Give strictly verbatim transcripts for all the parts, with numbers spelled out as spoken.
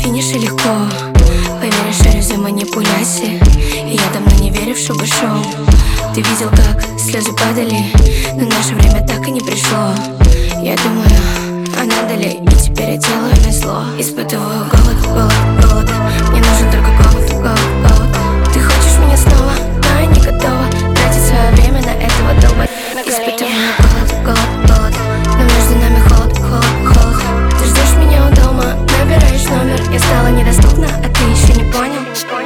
финише легко. Поверишь, шарю за манипуляции, и я давно не верю в шоу-шоу. Ты видел, как слезы падали, но наше время так и не пришло. Я думаю, а надо ли, и теперь я делаю на зло. Испытываю голод, голод, голод. Мне нужен только голод, голод, голод. Ты хочешь меня снова, но я не готова тратить свое время на этого долбать. Испытываю голод, голод, голод. Но между нами холод, холод, холод. Ты ждешь меня у дома, набираешь номер. Я стала недоступна, а ты еще не понял.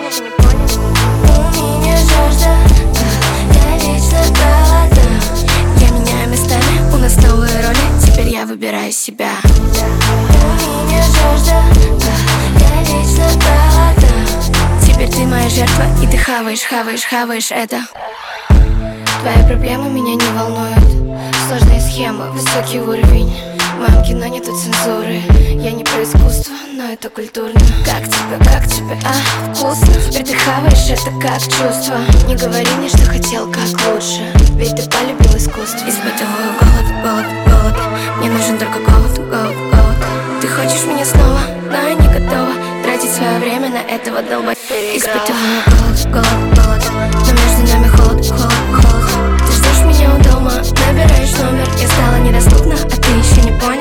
У меня жажда, я вечно голодна. Я меняю местами, у нас новые роли. Теперь я выбираю себя. У меня жажда, я вечно голодна. Теперь ты моя жертва, и ты хаваешь, хаваешь, хаваешь это. Твои проблемы меня не волнуют. Сложные схемы, высокий уровень. В моем кино нету цензуры. Я не про искусство, но это культурно. Как тебе, как тебе, а, вкусно. Теперь ты хаваешь это как чувство. Не говори мне, что хотел как лучше, ведь ты полюбил искусство. Испытываю голод, голод, голод. Мне нужен только голод, голод, голод. Ты хочешь меня снова, но я не готова тратить свое время на этого долбать. Испытываю голод, голод, голод. Но между нами холод, холод, холод. Ты ждешь меня у дома, набираешь номер. Я стала недоступна, а ты еще не понял.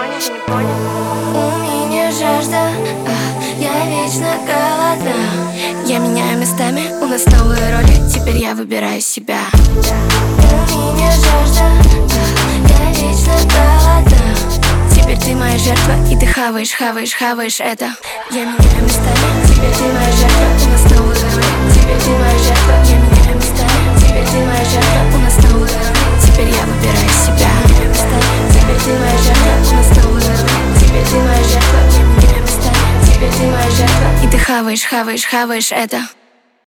У меня жажда, а, я вечно голодна. Я меняю местами, у нас новые роли. Теперь я выбираю себя. У меня жажда, а, я вечно голодна. Теперь ты моя жертва, и ты хаваешь, хаваешь, хаваешь это. Я меняю местами, теперь ты моя жертва, у нас новые роли. Теперь ты моя жертва, я меняю местами. Теперь ты моя жертва, у нас новые роли. Теперь я выбираю себя. Меняю местами, теперь ты моя жертва, у нас новые роли. Теперь ты моя жертва, я меняю местами. Теперь ты моя жертва, и ты хаваешь, хаваешь, хаваешь это.